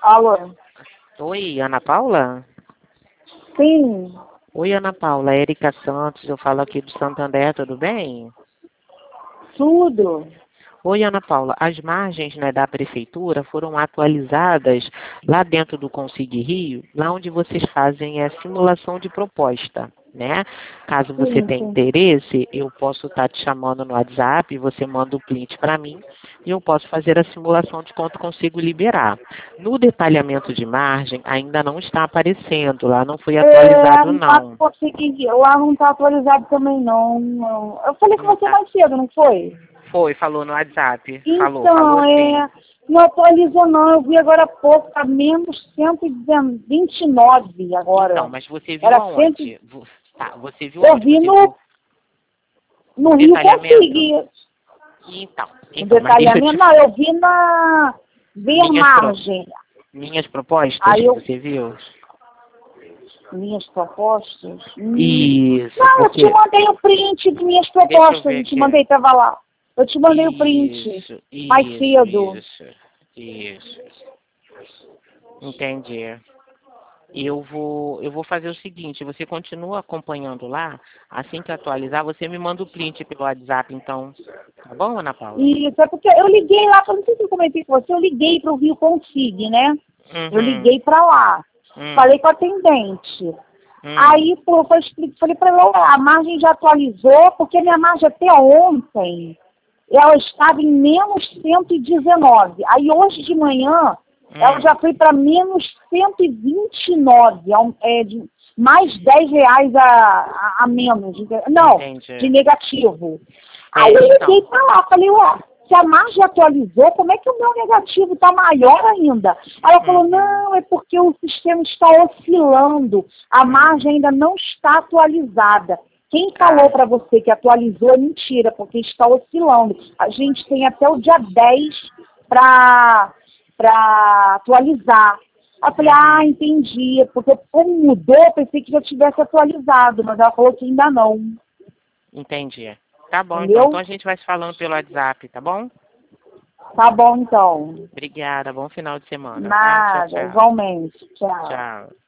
Alô? Oi, Ana Paula? Sim, Oi, Ana Paula, Érica Santos, eu falo aqui do Santander, tudo bem? tudo. Oi, Ana Paula, as margens, né, da prefeitura foram atualizadas lá dentro do Consigue Rio, lá onde vocês fazem a simulação de proposta, né? Caso você Sim, tenha sim. interesse, eu posso estar te chamando no WhatsApp, você manda o print para mim e eu posso fazer a simulação de quanto consigo liberar. No detalhamento de margem, ainda não está aparecendo, lá não foi atualizado, Não tá não. conseguindo. Lá não tá atualizado também, não. Não. Eu falei com Não você tá. mais cedo, não foi? Foi, falou no WhatsApp. Falou Então, sim. não atualizou não. Eu vi agora há pouco, tá menos 129 Então, agora. mas você viu Era 100. aonde? Tá, você viu Eu aonde? vi Você viu no o Rio detalhamento? Consigo. Então, O mas deixa eu detalhamento, te... não, eu vi na ver Minhas, margem. minhas propostas, Aí eu você viu? Minhas propostas? Isso, Não, eu te porque... mandei o print de minhas Deixa eu propostas. ver Eu te aqui. mandei, tava lá. Eu te mandei o print Isso, mais isso, cedo. isso, isso. Entendi. Eu vou fazer o seguinte, você continua acompanhando lá, assim que atualizar, você me manda o print pelo WhatsApp, então. Tá bom, Ana Paula? Isso, é porque eu liguei lá, não sei se eu comentei com você, eu liguei para o Rio Consigue, né? Eu Uhum. liguei para lá. Falei com a atendente. Hum. Aí, pô, falei para ela, "Ó, a margem já atualizou, porque minha margem até ontem, ela estava em menos 119. Aí hoje de manhã, ela Hum. já foi para menos 129, mais R$ 10 a menos. Não, de Entendi. negativo. Aí eu liguei Então. para lá, falei, ó, se a margem atualizou, como é que o meu negativo está maior ainda? Aí ela falou, Uhum. não, é porque o sistema está oscilando, a margem Uhum. ainda não está atualizada. Quem falou Ah, para você que atualizou é mentira, porque está oscilando. A gente tem até o dia 10 para atualizar. Aí eu falei, uhum. entendi, porque como mudou, eu pensei que já tivesse atualizado, mas ela falou que ainda não, Entendi. Tá bom, então. Então entendeu? a gente vai se falando pelo WhatsApp, tá bom? Tá bom, então. Obrigada. Bom final de semana, tá? Tchau, Nada, tchau. igualmente. Tchau. Tchau.